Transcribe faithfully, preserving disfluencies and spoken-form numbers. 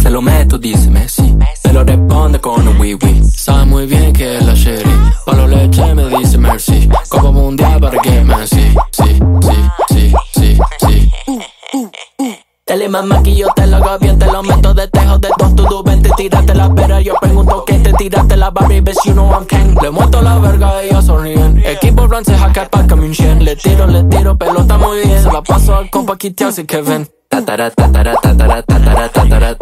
te lo meto, dice Messi. Me lo responde con un wee-wee. Sabe muy bien que es la shitty. Palo leche me dice merci. Copa mundial para que me sí, sí, sí, sí, sí, sí. Dale mamá que yo te lo hago bien, te lo meto de tejo de dos, tú vente, tírate la pera, yo pregunto que te tiraste la Barbie, bitch, you know I'm king. Le muerto la verga y ellos sonríen, equipo francés acá pa' un cien. Le tiro, le tiro, pelota muy bien, se la paso al compa quiteado si que ven. Tatara, tatara, tatara, tatara, tatara.